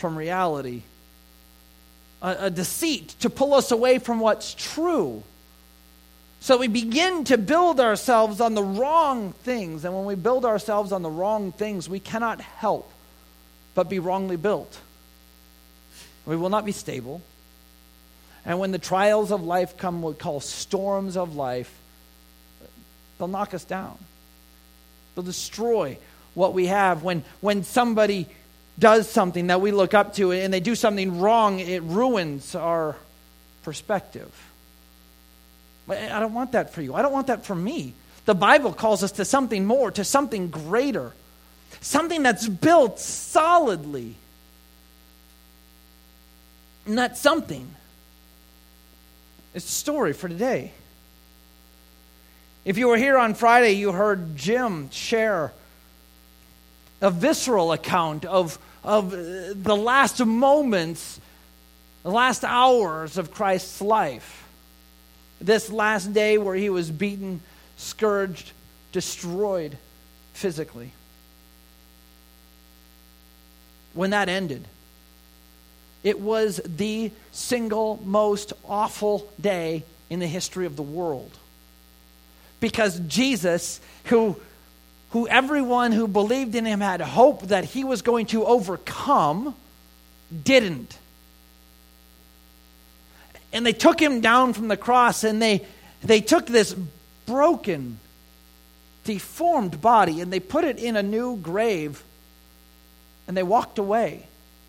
from reality, a deceit to pull us away from what's true. So we begin to build ourselves on the wrong things. And when we build ourselves on the wrong things, we cannot help but be wrongly built. We will not be stable. And when the trials of life come, what we call storms of life, they'll knock us down. They'll destroy what we have. When somebody does something that we look up to and they do something wrong, it ruins our perspective. I don't want that for you. I don't want that for me. The Bible calls us to something more, to something greater, something that's built solidly. And that something is the story for today. If you were here on Friday, you heard Jim share a visceral account of the last moments, the last hours of Christ's life. This last day where he was beaten, scourged, destroyed physically. When that ended, it was the single most awful day in the history of the world. Because Jesus, who everyone who believed in him had hope that he was going to overcome, didn't. And they took him down from the cross, and they took this broken, deformed body, and they put it in a new grave, and they walked away.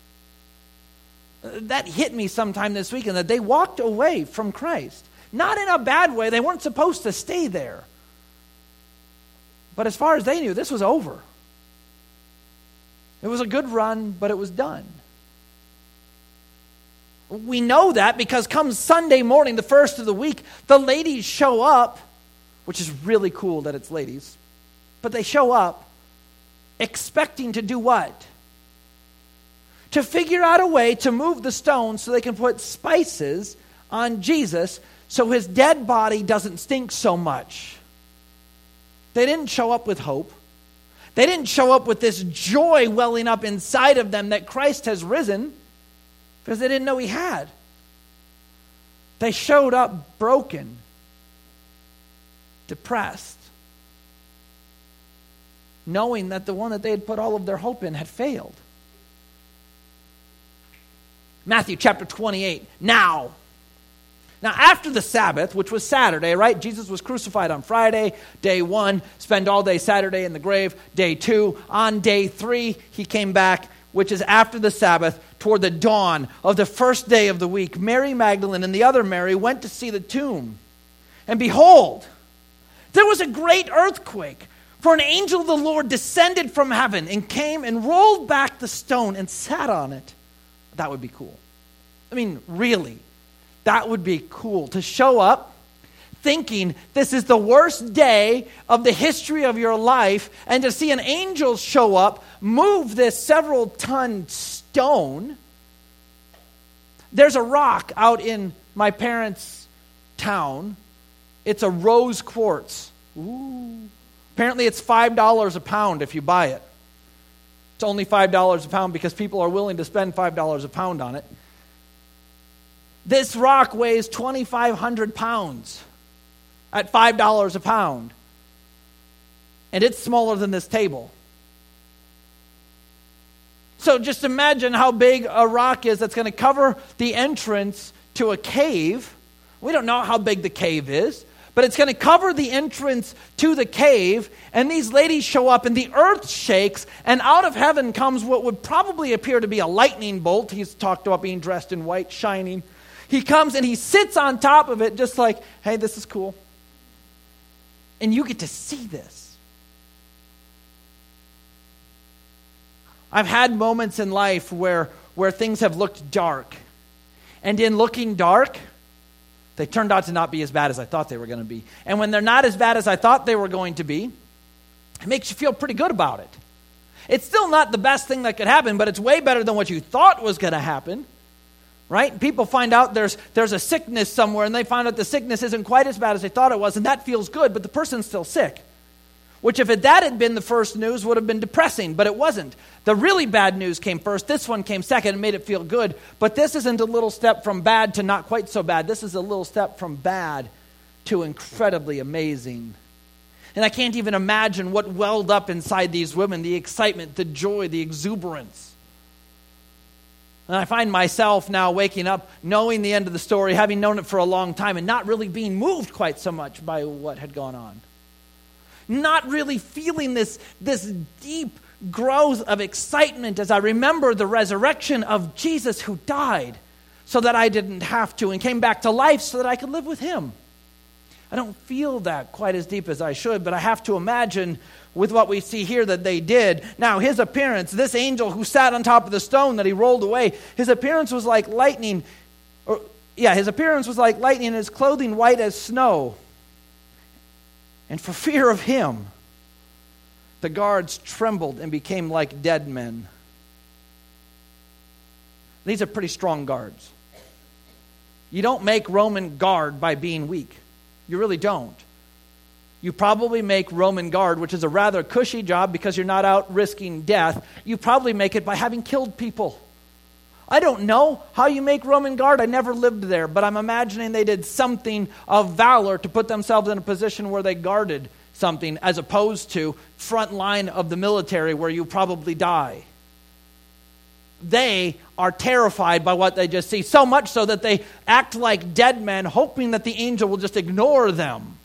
That hit me sometime this weekend, that they walked away from Christ. Not in a bad way. They weren't supposed to stay there. But as far as they knew, this was over. It was a good run, but it was done. We know that because come Sunday morning, the first of the week, the ladies show up, which is really cool that it's ladies, but they show up expecting to do what? To figure out a way to move the stone so they can put spices on Jesus so his dead body doesn't stink so much. They didn't show up with hope. They didn't show up with this joy welling up inside of them that Christ has risen, because they didn't know he had. They showed up broken, depressed, knowing that the one that they had put all of their hope in had failed. Matthew chapter 28. Now after the Sabbath, which was Saturday, right? Jesus was crucified on Friday, day 1, spent all day Saturday in the grave, day 2. On day 3, he came back, which is after the Sabbath, toward the dawn of the first day of the week. Mary Magdalene and the other Mary went to see the tomb. And behold, there was a great earthquake, for an angel of the Lord descended from heaven and came and rolled back the stone and sat on it. That would be cool. I mean, really, that would be cool to show up thinking this is the worst day of the history of your life, and to see an angel show up, move this several-ton stone. There's a rock out in my parents' town. It's a rose quartz. Ooh. Apparently it's $5 a pound if you buy it. It's only $5 a pound because people are willing to spend $5 a pound on it. This rock weighs 2,500 pounds at $5 a pound. And it's smaller than this table. So just imagine how big a rock is that's going to cover the entrance to a cave. We don't know how big the cave is, but it's going to cover the entrance to the cave, and these ladies show up, and the earth shakes, and out of heaven comes what would probably appear to be a lightning bolt. He's talked about being dressed in white, shining. He comes and he sits on top of it just like, hey, this is cool. And you get to see this. I've had moments in life where things have looked dark. And in looking dark, they turned out to not be as bad as I thought they were going to be. And when they're not as bad as I thought they were going to be, it makes you feel pretty good about it. It's still not the best thing that could happen, but it's way better than what you thought was going to happen. Right? People find out there's a sickness somewhere, and they find out the sickness isn't quite as bad as they thought it was, and that feels good, but the person's still sick. which if that had been the first news would have been depressing, but it wasn't. The really bad news came first. This one came second and made it feel good. But this isn't a little step from bad to not quite so bad. This is a little step from bad to incredibly amazing. And I can't even imagine what welled up inside these women, the excitement, the joy, the exuberance. And I find myself now waking up knowing the end of the story, having known it for a long time, and not really being moved quite so much by what had gone on. Not really feeling this deep growth of excitement as I remember the resurrection of Jesus who died so that I didn't have to and came back to life so that I could live with him. I don't feel that quite as deep as I should, but I have to imagine with what we see here that they did. Now, his appearance, this angel who sat on top of the stone that he rolled away, his appearance was like lightning. His appearance was like lightning and his clothing white as snow. And for fear of him, the guards trembled and became like dead men. These are pretty strong guards. You don't make Roman guard by being weak. You really don't. You probably make Roman guard, which is a rather cushy job because you're not out risking death. You probably make it by having killed people. I don't know how you make Roman guard. I never lived there, but I'm imagining they did something of valor to put themselves in a position where they guarded something as opposed to front line of the military where you probably die. They are terrified by what they just see, so much so that they act like dead men, hoping that the angel will just ignore them.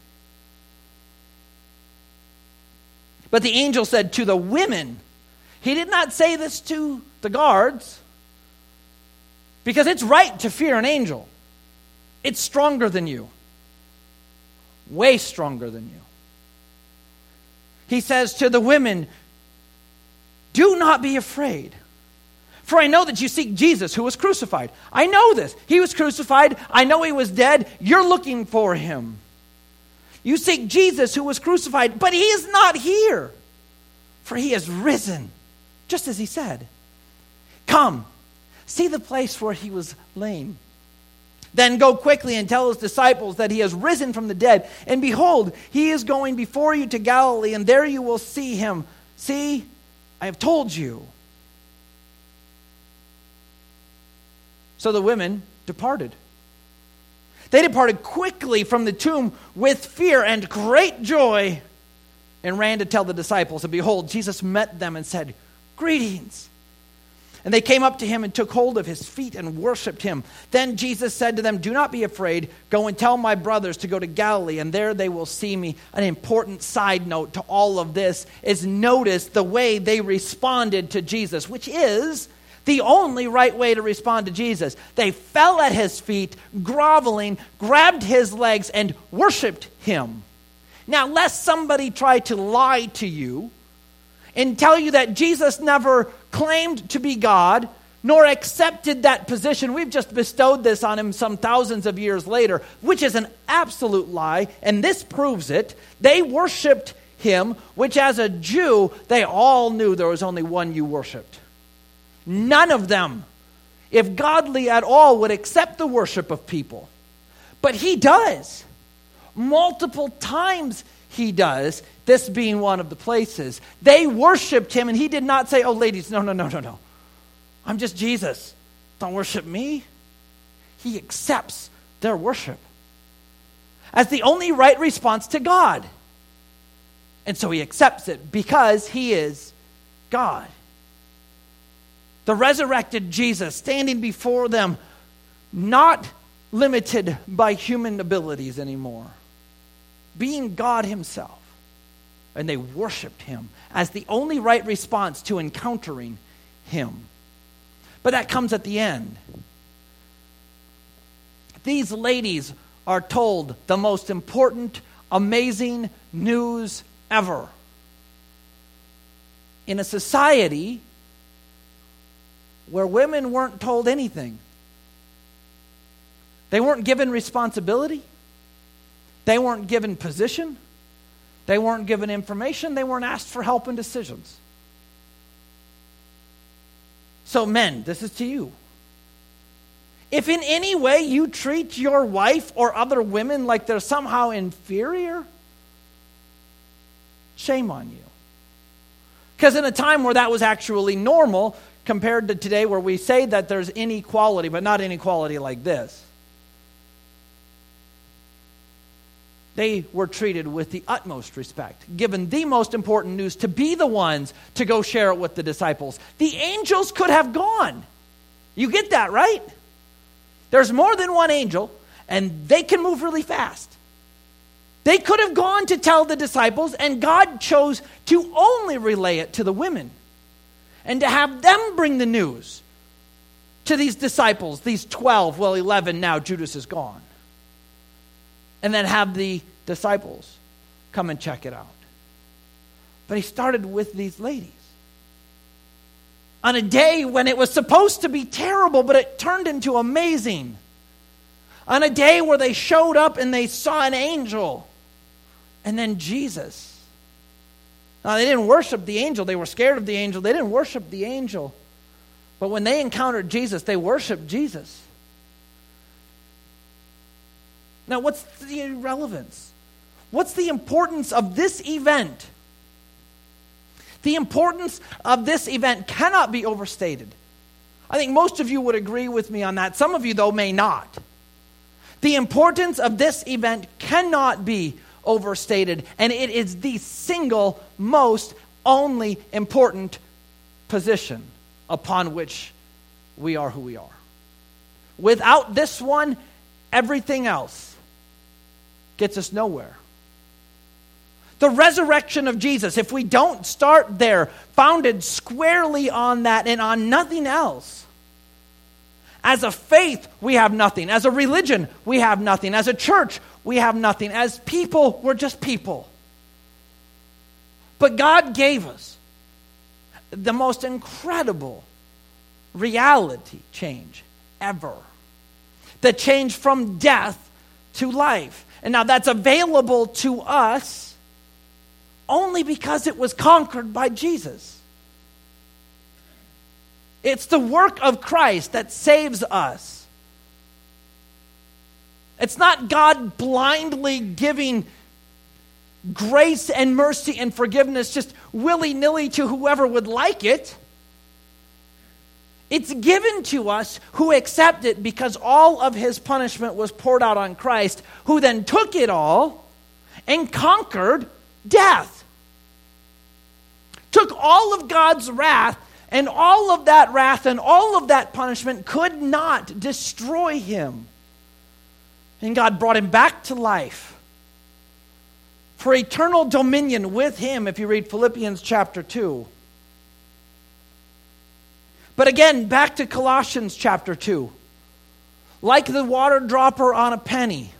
But the angel said to the women, he did not say this to the guards, because it's right to fear an angel. It's stronger than you. Way stronger than you. He says to the women, do not be afraid. For I know that you seek Jesus who was crucified. I know this. He was crucified. I know he was dead. You're looking for him. You seek Jesus who was crucified, but he is not here. For he has risen, just as he said. Come, see the place where he was laid. Then go quickly and tell his disciples that he has risen from the dead. And behold, he is going before you to Galilee, and there you will see him. See, I have told you. So the women departed. They departed quickly from the tomb with fear and great joy and ran to tell the disciples. And behold, Jesus met them and said, greetings. And they came up to him and took hold of his feet and worshipped him. Then Jesus said to them, do not be afraid. Go and tell my brothers to go to Galilee, and there they will see me. An important side note to all of this is notice the way they responded to Jesus, which is the only right way to respond to Jesus. They fell at his feet, groveling, grabbed his legs, and worshipped him. Now, lest somebody try to lie to you and tell you that Jesus never claimed to be God, nor accepted that position. We've just bestowed this on him some thousands of years later, which is an absolute lie, and this proves it. They worshipped him, which as a Jew, they all knew there was only one you worshipped. None of them, if godly at all, would accept the worship of people. But he does. Multiple times he does, this being one of the places. They worshipped him, and he did not say, oh, ladies, no. I'm just Jesus. Don't worship me. He accepts their worship as the only right response to God. And so he accepts it because he is God. The resurrected Jesus standing before them, not limited by human abilities anymore, being God himself. And they worshiped him as the only right response to encountering him. But that comes at the end. These ladies are told the most important, amazing news ever. In a society where women weren't told anything. They weren't given responsibility. They weren't given position. They weren't given information. They weren't asked for help in decisions. So men, this is to you. If in any way you treat your wife or other women like they're somehow inferior, Shame on you. Because in a time where that was actually normal, compared to today where we say that there's inequality, but not inequality like this, they were treated with the utmost respect, given the most important news to be the ones to go share it with the disciples. The angels could have gone. You get that, right? There's more than one angel, and they can move really fast. They could have gone to tell the disciples, and God chose to only relay it to the women and to have them bring the news to these disciples, these 12, well, 11 now, Judas is gone. And then have the disciples come and check it out. But he started with these ladies. On a day when it was supposed to be terrible, but it turned into amazing. On a day where they showed up and they saw an angel. And then Jesus. Now, they didn't worship the angel. They were scared of the angel. They didn't worship the angel. But when they encountered Jesus, they worshiped Jesus. Now, what's the relevance? What's the importance of this event? The importance of this event cannot be overstated. I think most of you would agree with me on that. Some of you, though, may not. The importance of this event cannot be overstated, and it is the single most only important position upon which we are who we are. Without this one, everything else gets us nowhere. The resurrection of Jesus, if we don't start there, founded squarely on that and on nothing else. As a faith, we have nothing. As a religion, we have nothing. As a church, we have nothing. As people, we're just people. But God gave us the most incredible reality change ever. The change from death to life. And now that's available to us only because it was conquered by Jesus. It's the work of Christ that saves us. It's not God blindly giving grace and mercy and forgiveness just willy-nilly to whoever would like it. It's given to us who accept it because all of his punishment was poured out on Christ, who then took it all and conquered death. Took all of God's wrath, and all of that wrath and all of that punishment could not destroy him. And God brought him back to life for eternal dominion with him, if you read Philippians chapter 2. But again, back to Colossians chapter 2. Like the water dropper on a penny,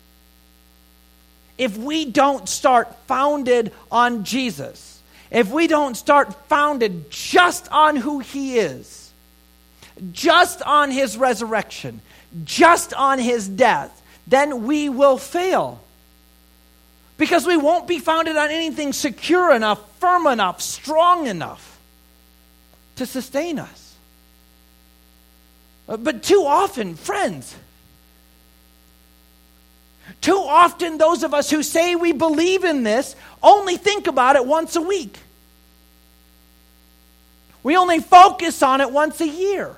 if we don't start founded on Jesus, if we don't start founded just on who he is, just on his resurrection, just on his death, then we will fail. Because we won't be founded on anything secure enough, firm enough, strong enough to sustain us. But too often, friends, too often those of us who say we believe in this only think about it once a week. We only focus on it once a year.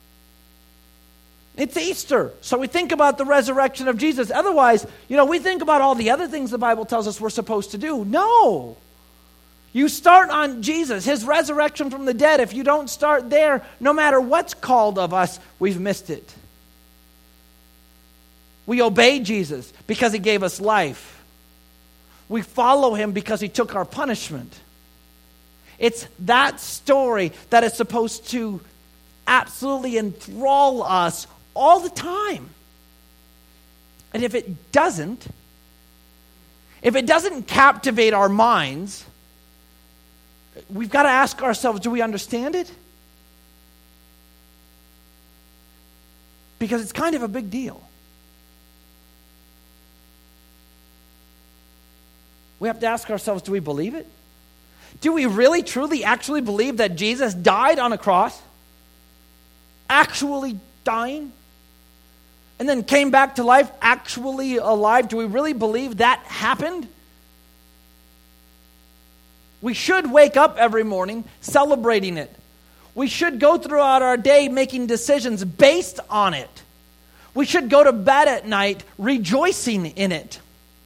It's Easter, so we think about the resurrection of Jesus. Otherwise, we think about all the other things the Bible tells us we're supposed to do. No. You start on Jesus, his resurrection from the dead. If you don't start there, no matter what's called of us, we've missed it. We obey Jesus because he gave us life. We follow him because he took our punishment. It's that story that is supposed to absolutely enthrall us all the time. And if it doesn't captivate our minds, we've got to ask ourselves, do we understand it? Because it's kind of a big deal. We have to ask ourselves, do we believe it? Do we really, truly, actually believe that Jesus died on a cross? Actually dying? And then came back to life, actually alive? Do we really believe that happened? We should wake up every morning celebrating it. We should go throughout our day making decisions based on it. We should go to bed at night rejoicing in it.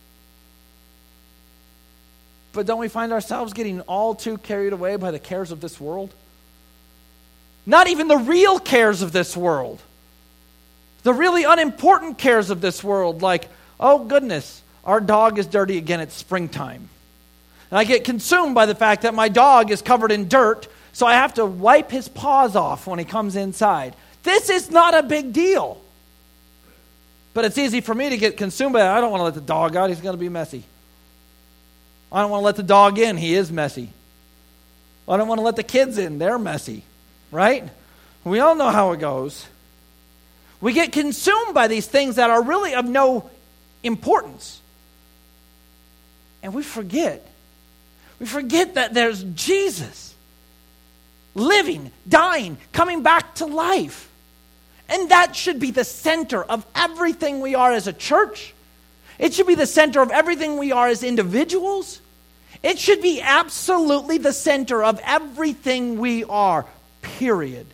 But don't we find ourselves getting all too carried away by the cares of this world? Not even the real cares of this world. The really unimportant cares of this world, like, oh goodness, our dog is dirty again, it's springtime. And I get consumed by the fact that my dog is covered in dirt, so I have to wipe his paws off when he comes inside. This is not a big deal. But it's easy for me to get consumed by it. I don't want to let the dog out, he's going to be messy. I don't want to let the dog in, he is messy. I don't want to let the kids in, they're messy. Right? We all know how it goes. We get consumed by these things that are really of no importance. And we forget. We forget that there's Jesus living, dying, coming back to life. And that should be the center of everything we are as a church. It should be the center of everything we are as individuals. It should be absolutely the center of everything we are. Period.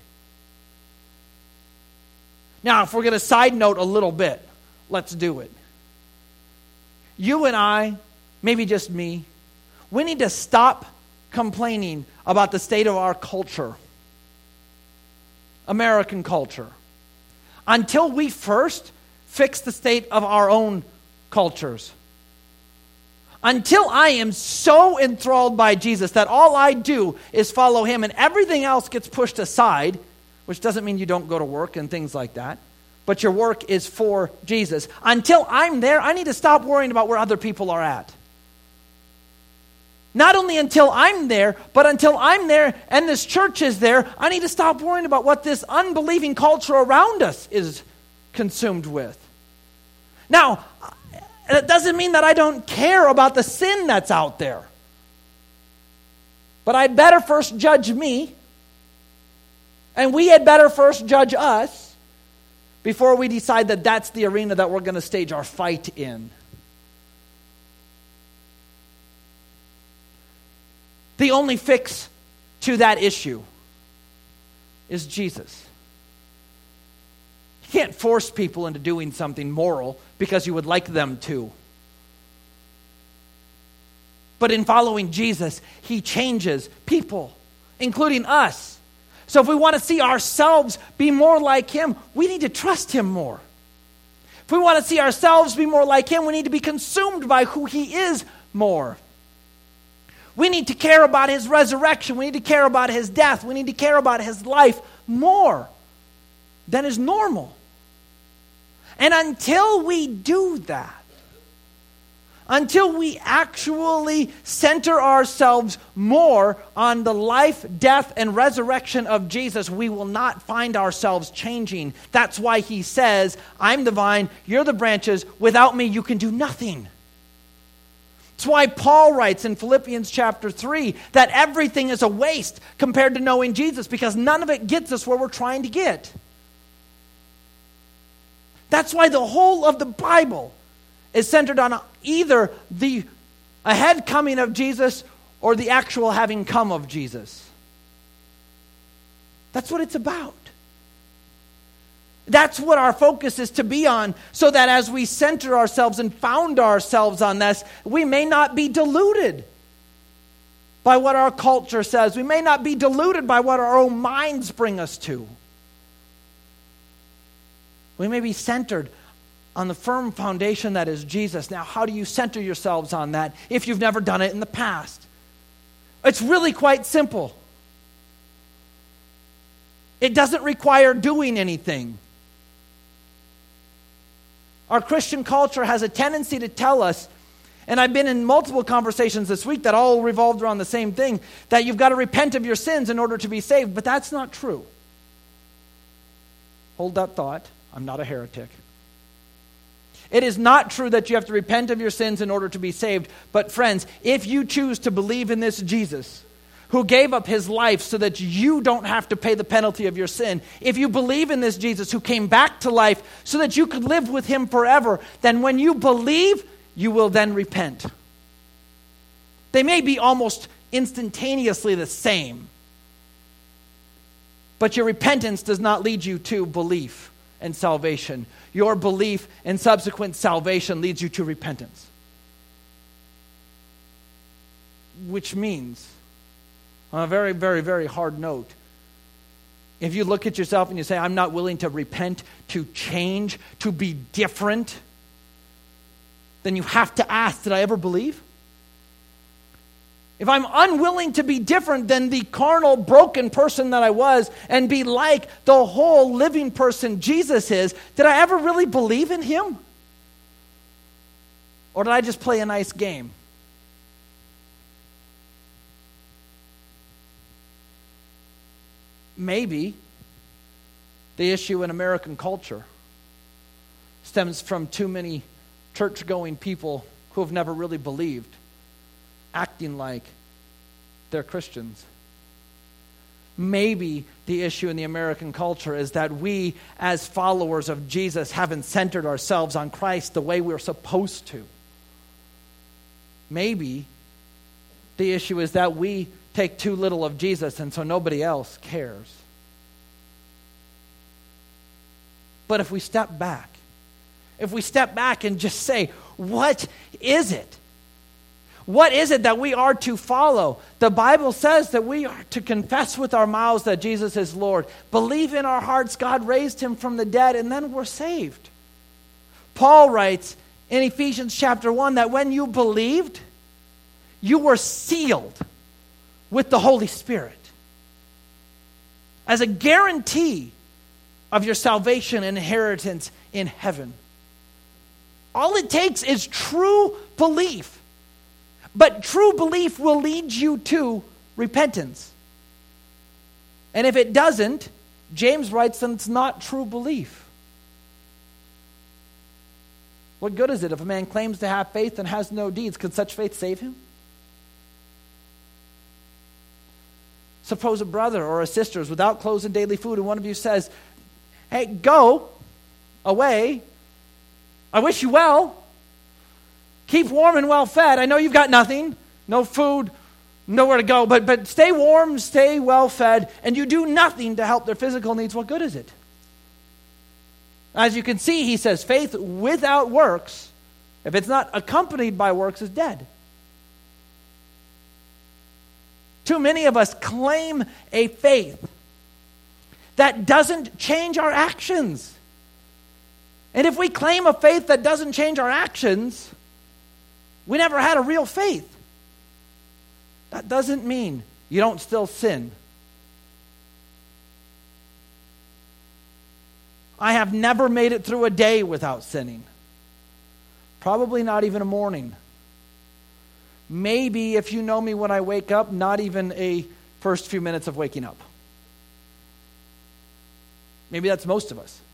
Now, if we're going to side note a little bit, let's do it. You and I, maybe just me, we need to stop complaining about the state of our culture, American culture, until we first fix the state of our own cultures. Until I am so enthralled by Jesus that all I do is follow him and everything else gets pushed aside, which doesn't mean you don't go to work and things like that, but your work is for Jesus. Until I'm there, I need to stop worrying about where other people are at. Not only until I'm there, but until I'm there and this church is there, I need to stop worrying about what this unbelieving culture around us is consumed with. Now, it doesn't mean that I don't care about the sin that's out there. But I'd better first judge me, and we had better first judge us before we decide that that's the arena that we're going to stage our fight in. The only fix to that issue is Jesus. You can't force people into doing something moral because you would like them to. But in following Jesus, he changes people, including us. So if we want to see ourselves be more like him, we need to trust him more. If we want to see ourselves be more like him, we need to be consumed by who he is more. We need to care about his resurrection. We need to care about his death. We need to care about his life more than is normal. And until we do that, until we actually center ourselves more on the life, death, and resurrection of Jesus, we will not find ourselves changing. That's why he says, I'm the vine, you're the branches. Without me, you can do nothing. That's why Paul writes in Philippians chapter 3 that everything is a waste compared to knowing Jesus, because none of it gets us where we're trying to get. That's why the whole of the Bible is centered on either the ahead coming of Jesus or the actual having come of Jesus. That's what it's about. That's what our focus is to be on, so that as we center ourselves and found ourselves on this, we may not be deluded by what our culture says. We may not be deluded by what our own minds bring us to. We may be centered on the firm foundation that is Jesus. Now, how do you center yourselves on that if you've never done it in the past? It's really quite simple. It doesn't require doing anything. Our Christian culture has a tendency to tell us, and I've been in multiple conversations this week that all revolved around the same thing, that you've got to repent of your sins in order to be saved, but that's not true. Hold that thought. I'm not a heretic. It is not true that you have to repent of your sins in order to be saved. But friends, if you choose to believe in this Jesus, who gave up his life so that you don't have to pay the penalty of your sin, if you believe in this Jesus who came back to life so that you could live with him forever, then when you believe, you will then repent. They may be almost instantaneously the same. But your repentance does not lead you to belief and salvation. Your belief and subsequent salvation leads you to repentance. Which means, on a very, very, very hard note, if you look at yourself and you say, I'm not willing to repent, to change, to be different, then you have to ask, did I ever believe? If I'm unwilling to be different than the carnal, broken person that I was and be like the whole living person Jesus is, did I ever really believe in him? Or did I just play a nice game? Maybe the issue in American culture stems from too many church-going people who have never really believed, acting like they're Christians. Maybe the issue in the American culture is that we, as followers of Jesus, haven't centered ourselves on Christ the way we're supposed to. Maybe the issue is that we take too little of Jesus, and so nobody else cares. But if we step back and just say, what is it? What is it that we are to follow? The Bible says that we are to confess with our mouths that Jesus is Lord, believe in our hearts God raised him from the dead, and then we're saved. Paul writes in Ephesians chapter 1 that when you believed, you were sealed with the Holy Spirit as a guarantee of your salvation and inheritance in heaven. All it takes is true belief. But true belief will lead you to repentance. And if it doesn't, James writes that it's not true belief. What good is it if a man claims to have faith and has no deeds? Can such faith save him? Suppose a brother or a sister is without clothes and daily food, and one of you says, hey, go away. I wish you well. Keep warm and well fed. I know you've got nothing, no food, nowhere to go, but stay warm, stay well fed, and you do nothing to help their physical needs. What good is it? As you can see, he says, faith without works, if it's not accompanied by works, is dead. Too many of us claim a faith that doesn't change our actions. And if we claim a faith that doesn't change our actions, we never had a real faith. That doesn't mean you don't still sin. I have never made it through a day without sinning. Probably not even a morning. Maybe, if you know me when I wake up, not even a first few minutes of waking up. Maybe that's most of us.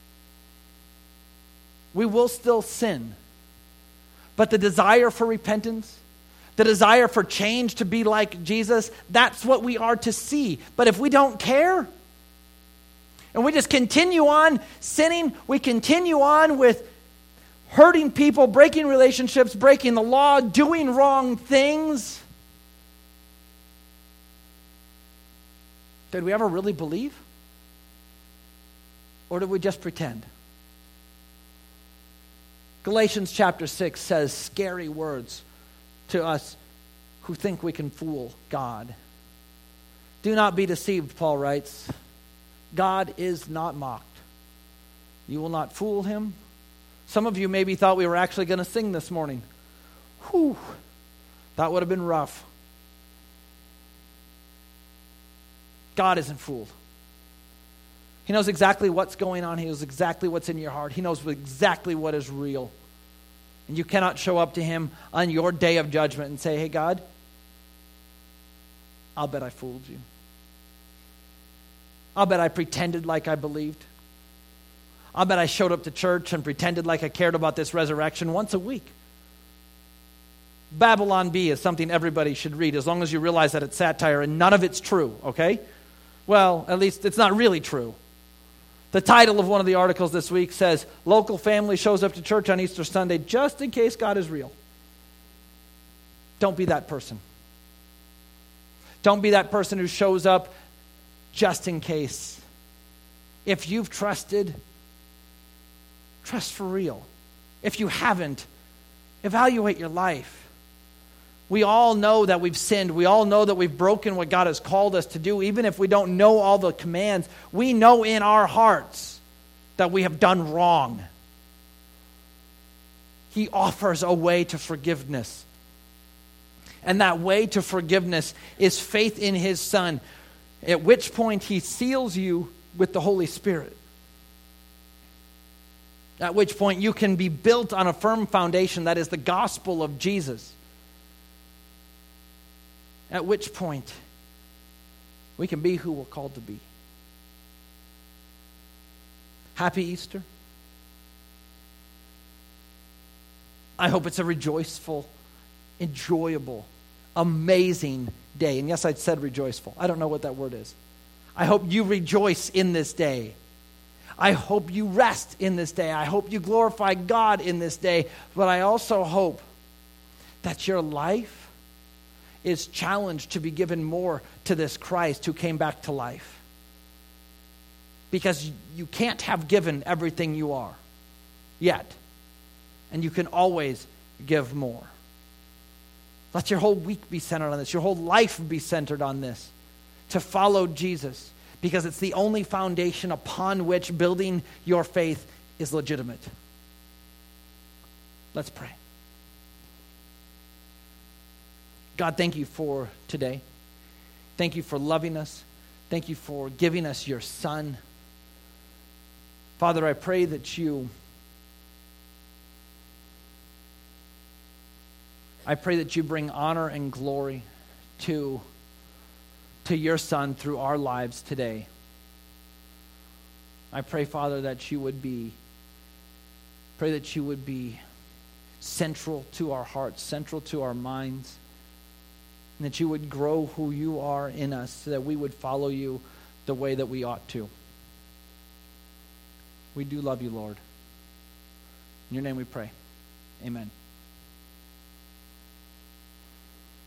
We will still sin. But the desire for repentance, the desire for change to be like Jesus, that's what we are to see. But if we don't care, and we just continue on sinning, we continue on with hurting people, breaking relationships, breaking the law, doing wrong things, did we ever really believe? Or did we just pretend? Galatians chapter 6 says scary words to us who think we can fool God. Do not be deceived, Paul writes. God is not mocked. You will not fool him. Some of you maybe thought we were actually going to sing this morning. Whew, that would have been rough. God isn't fooled. He knows exactly what's going on. He knows exactly what's in your heart. He knows exactly what is real. And you cannot show up to him on your day of judgment and say, hey, God, I'll bet I fooled you. I'll bet I pretended like I believed. I'll bet I showed up to church and pretended like I cared about this resurrection once a week. Babylon Bee is something everybody should read as long as you realize that it's satire and none of it's true, okay? Well, at least it's not really true. The title of one of the articles this week says, local family shows up to church on Easter Sunday just in case God is real. Don't be that person. Don't be that person who shows up just in case. If you've trusted, trust for real. If you haven't, evaluate your life. We all know that we've sinned. We all know that we've broken what God has called us to do. Even if we don't know all the commands, we know in our hearts that we have done wrong. He offers a way to forgiveness. And that way to forgiveness is faith in his Son, at which point he seals you with the Holy Spirit. At which point you can be built on a firm foundation that is the gospel of Jesus. At which point we can be who we're called to be. Happy Easter. I hope it's a rejoiceful, enjoyable, amazing day. And yes, I said rejoiceful. I don't know what that word is. I hope you rejoice in this day. I hope you rest in this day. I hope you glorify God in this day. But I also hope that your life is challenged to be given more to this Christ who came back to life. Because you can't have given everything you are yet. And you can always give more. Let your whole week be centered on this. Your whole life be centered on this. To follow Jesus. Because it's the only foundation upon which building your faith is legitimate. Let's pray. God, thank you for today. Thank you for loving us. Thank you for giving us your Son. Father, I pray that you bring honor and glory to your Son through our lives today. I pray, Father, that you would be central to our hearts, central to our minds, and that you would grow who you are in us so that we would follow you the way that we ought to. We do love you, Lord. In your name we pray. Amen.